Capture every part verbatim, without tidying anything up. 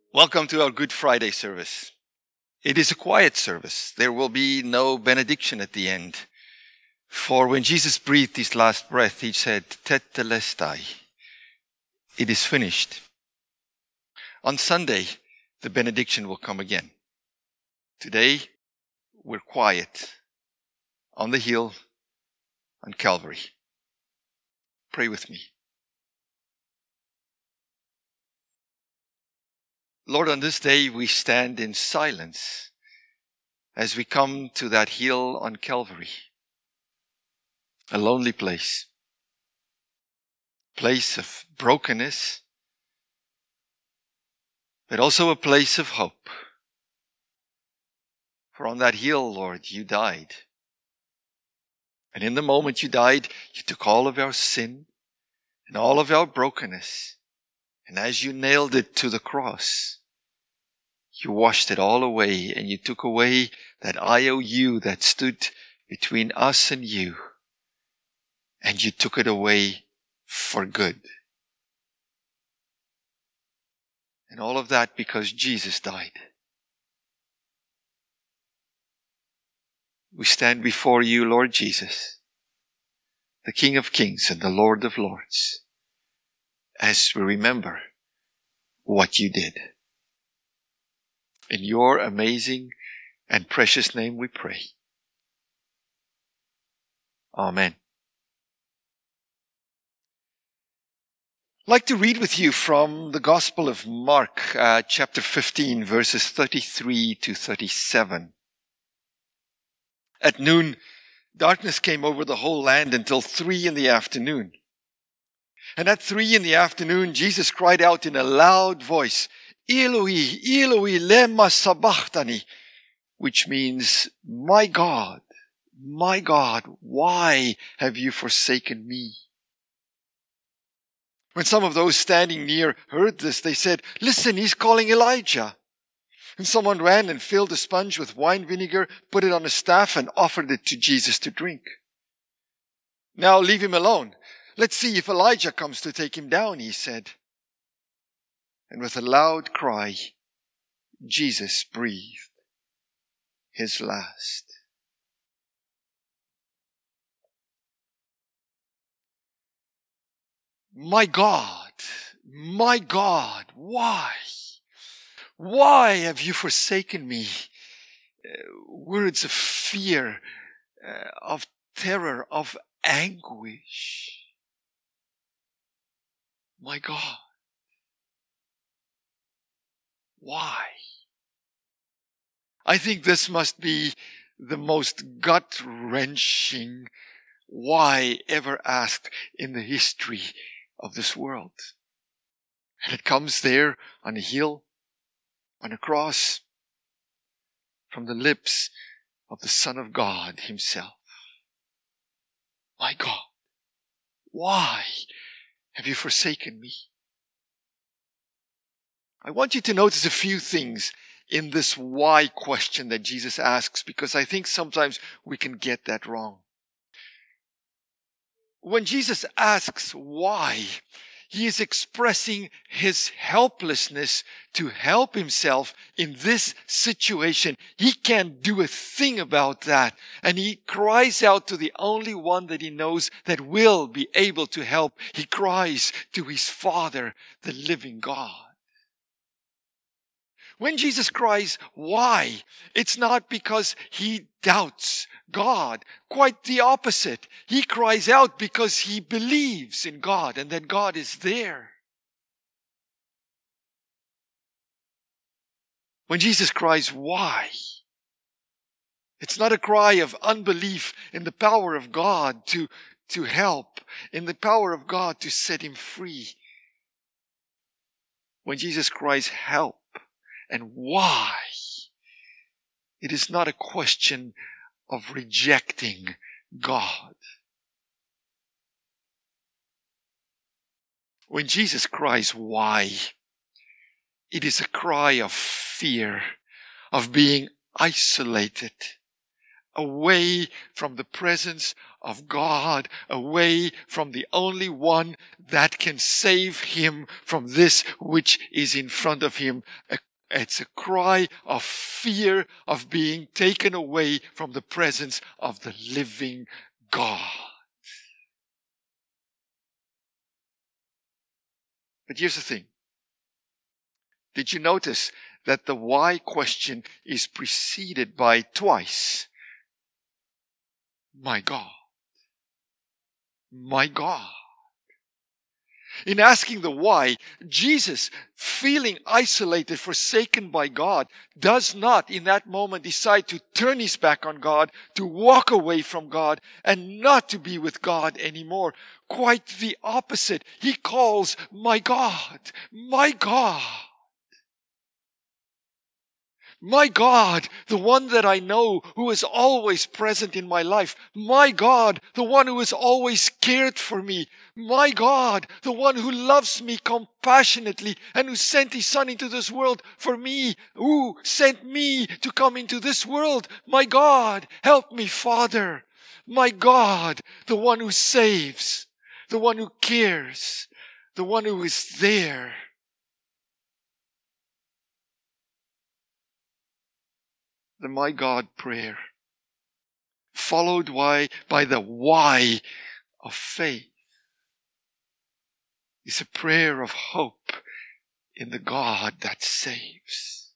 Welcome to our Good Friday service. It is a quiet service. There will be no benediction at the end. For when Jesus breathed his last breath, he said, Tetelestai. It is finished. On Sunday, the benediction will come again. Today, we're quiet on the hill on Calvary. Pray with me. Lord, on this day we stand in silence as we come to that hill on Calvary, a lonely place, place of brokenness, but also a place of hope. For on that hill, Lord, you died. And in the moment you died, you took all of our sin and all of our brokenness. And as you nailed it to the cross, you washed it all away, and you took away that I O U that stood between us and you. And you took it away for good. And all of that because Jesus died. We stand before you, Lord Jesus, the King of Kings and the Lord of Lords, as we remember what you did. In your amazing and precious name we pray. Amen. I'd like to read with you from the Gospel of Mark, uh, chapter fifteen, verses thirty-three to thirty-seven. At noon, darkness came over the whole land until three in the afternoon. And at three in the afternoon, Jesus cried out in a loud voice, Eloi, Eloi, lema sabachthani, which means, my God, my God, why have you forsaken me? When some of those standing near heard this, they said, listen, he's calling Elijah. And someone ran and filled a sponge with wine vinegar, put it on a staff, and offered it to Jesus to drink. Now leave him alone. Let's see if Elijah comes to take him down, he said. And with a loud cry, Jesus breathed his last. My God, my God, why? Why have you forsaken me? Uh, words of fear, uh, of terror, of anguish. My God. Why? I think this must be the most gut-wrenching why ever asked in the history of this world. And it comes there on a hill, on a cross, from the lips of the Son of God himself. My God, why have you forsaken me? I want you to notice a few things in this why question that Jesus asks, because I think sometimes we can get that wrong. When Jesus asks why, he is expressing his helplessness to help himself in this situation. He can't do a thing about that. And he cries out to the only one that he knows that will be able to help. He cries to his Father, the living God. When Jesus cries, why? It's not because he doubts God. Quite the opposite. He cries out because he believes in God and that God is there. When Jesus cries, why? It's not a cry of unbelief in the power of God to, to help, in the power of God to set him free. When Jesus cries, help, and why? It is not a question of rejecting God. When Jesus cries, why? It is a cry of fear, of being isolated, away from the presence of God away from the only one that can save him from this which is in front of him. It's a cry of fear of being taken away from the presence of the living God. But here's the thing. Did you notice that the why question is preceded by twice? My God. My God. In asking the why, Jesus, feeling isolated, forsaken by God, does not in that moment decide to turn his back on God, to walk away from God, and not to be with God anymore. Quite the opposite. He calls, my God, my God. My God, the one that I know who is always present in my life. My God, the one who has always cared for me. My God, the one who loves me compassionately and who sent his Son into this world for me, who sent me to come into this world. My God, help me, Father. My God, the one who saves, the one who cares, the one who is there. The my God prayer, followed by, by the why of faith, is a prayer of hope in the God that saves.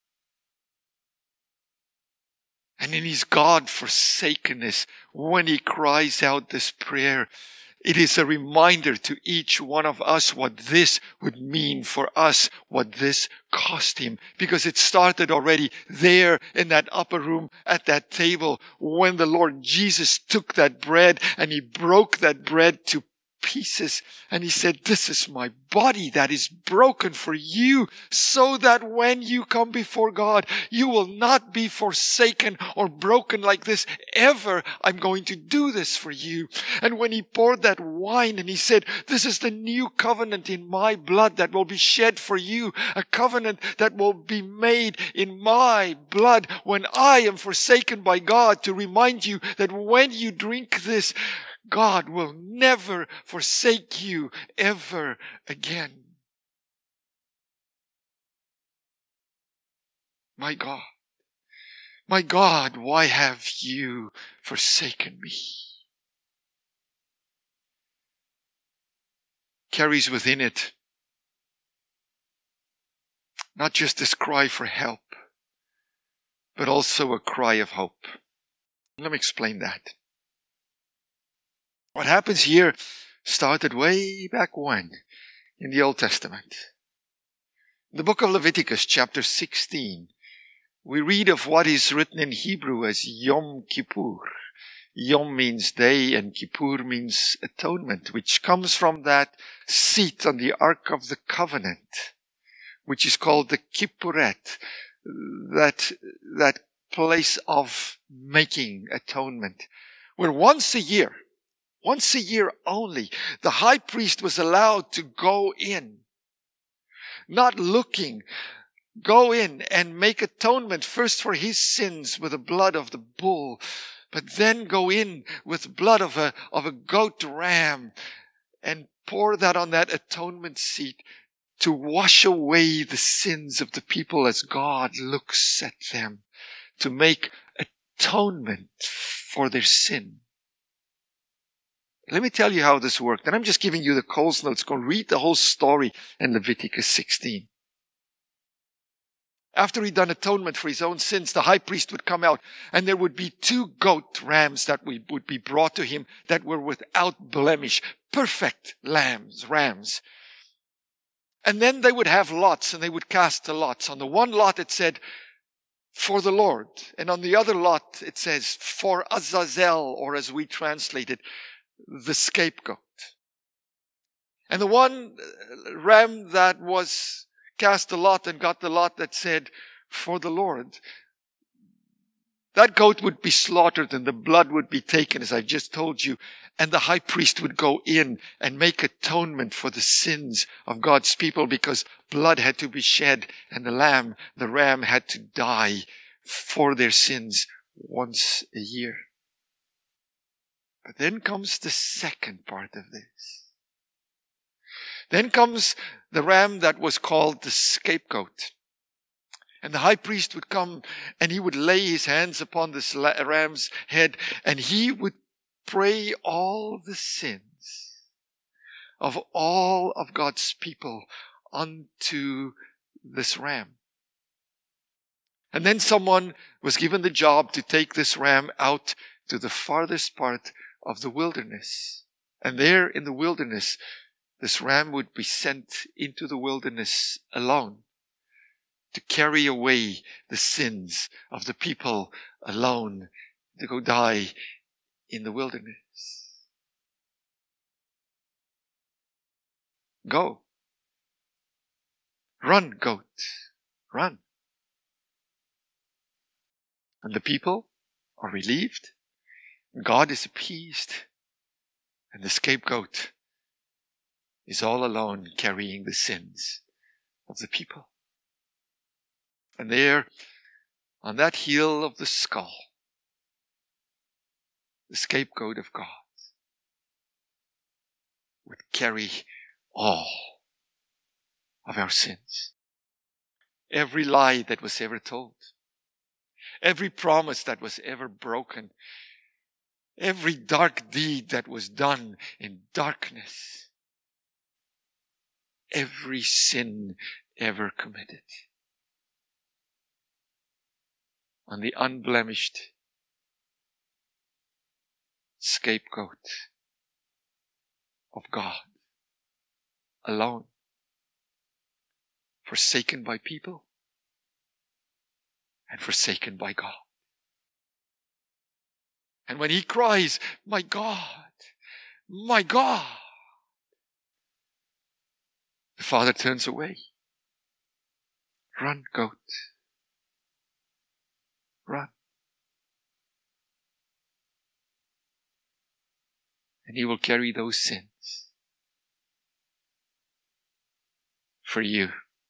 And in his God-forsakenness, when he cries out this prayer, it is a reminder to each one of us what this would mean for us, what this cost him. Because it started already there in that upper room at that table when the Lord Jesus took that bread and he broke that bread to pieces and he said, this is my body that is broken for you, so that when you come before God, you will not be forsaken or broken like this ever. I'm going to do this for you. And when he poured that wine and he said, this is the new covenant in my blood that will be shed for you, a covenant that will be made in my blood when I am forsaken by God, to remind you that when you drink this, God will never forsake you ever again. My God, my God, why have you forsaken me? Carries within it not just this cry for help, but also a cry of hope. Let me explain that. What happens here started way back when in the Old Testament. In the book of Leviticus, chapter sixteen, we read of what is written in Hebrew as Yom Kippur. Yom means day and Kippur means atonement, which comes from that seat on the Ark of the Covenant, which is called the Kippuret, that, that place of making atonement, where once a year, Once a year only, the high priest was allowed to go in, not looking, go in and make atonement first for his sins with the blood of the bull, but then go in with blood of a, of a goat ram and pour that on that atonement seat to wash away the sins of the people as God looks at them, to make atonement for their sin. Let me tell you how this worked. And I'm just giving you the Coles Notes. Go read the whole story in Leviticus sixteen. After he'd done atonement for his own sins, the high priest would come out and there would be two goat rams that would be brought to him that were without blemish, perfect lambs, rams. And then they would have lots and they would cast the lots. On the one lot it said, for the Lord. And on the other lot it says, for Azazel, or as we translate it, the scapegoat. And the one ram that was cast a lot and got the lot that said, for the Lord, that goat would be slaughtered and the blood would be taken, as I've just told you, and the high priest would go in and make atonement for the sins of God's people, because blood had to be shed and the lamb, the ram, had to die for their sins once a year. But then comes the second part of this. Then comes the ram that was called the scapegoat. And the high priest would come and he would lay his hands upon this ram's head and he would pray all the sins of all of God's people unto this ram. And then someone was given the job to take this ram out to the farthest part of the wilderness. And there in the wilderness, this ram would be sent into the wilderness alone to carry away the sins of the people alone, to go die in the wilderness. Go. Run, goat. Run. And the people are relieved. God is appeased. And the scapegoat is all alone carrying the sins of the people. And there, on that hill of the skull, the scapegoat of God would carry all of our sins. Every lie that was ever told. Every promise that was ever broken. Every dark deed that was done in darkness. Every sin ever committed. On the unblemished scapegoat of God alone. Forsaken by people and forsaken by God. And when he cries, "My God, my God," the Father turns away. Run, goat. Run. And he will carry those sins for you,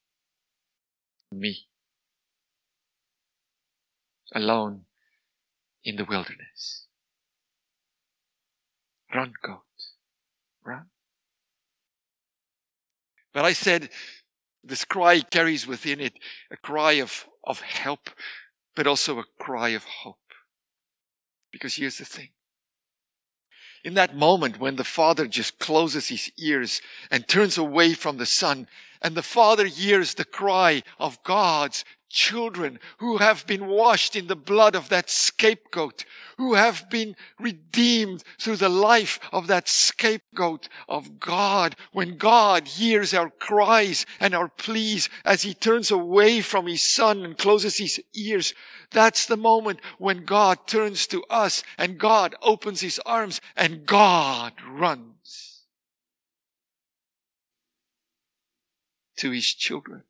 me, alone in the wilderness. Run, goat. Run. But I said, this cry carries within it a cry of, of help, but also a cry of hope. Because here's the thing. In that moment when the Father just closes his ears and turns away from the Son, and the Father hears the cry of God's children who have been washed in the blood of that scapegoat, who have been redeemed through the life of that scapegoat of God. When God hears our cries and our pleas as he turns away from his Son and closes his ears, that's the moment when God turns to us and God opens his arms and God runs to his children.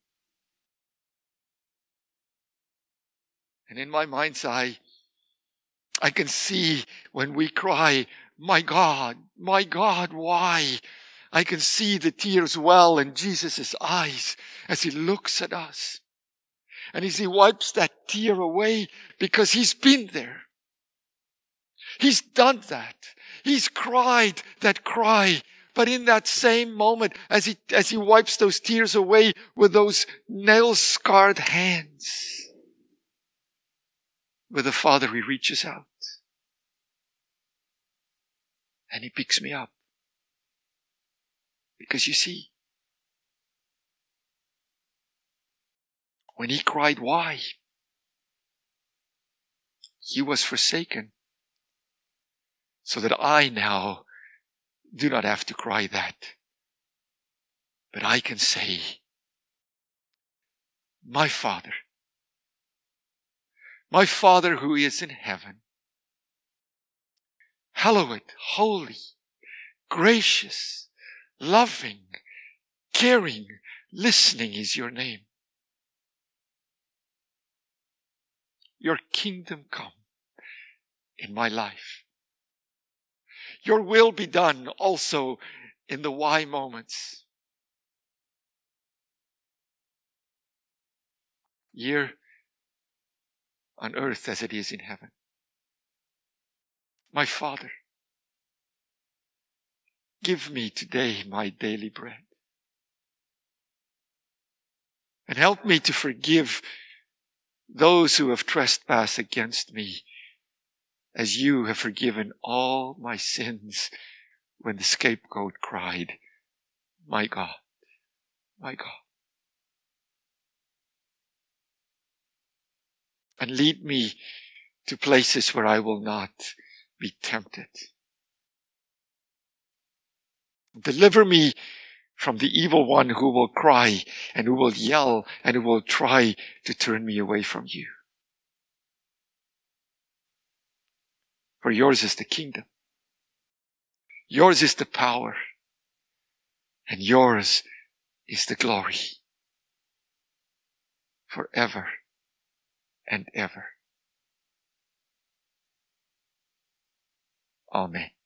And in my mind's eye, I can see when we cry, "My God, my God, why?" I can see the tears well in Jesus' eyes as he looks at us. And as he wipes that tear away, because he's been there. He's done that. He's cried that cry. But in that same moment, as he, as he wipes those tears away with those nail-scarred hands, with the Father, he reaches out. And he picks me up. Because you see, when he cried, "Why?" he was forsaken. So that I now do not have to cry that. But I can say, "My Father, my Father who is in heaven, hallowed, holy, gracious, loving, caring, listening is your name. Your kingdom come in my life. Your will be done also in the why moments. Here on earth as it is in heaven. My Father, Give me today my daily bread. And help me to forgive those who have trespassed against me, as you have forgiven all my sins when the scapegoat cried, my God, my God. And lead me to places where I will not be tempted. Deliver me from the evil one who will cry and who will yell and who will try to turn me away from you. For yours is the kingdom. Yours is the power. And yours is the glory. Forever and ever. Amen.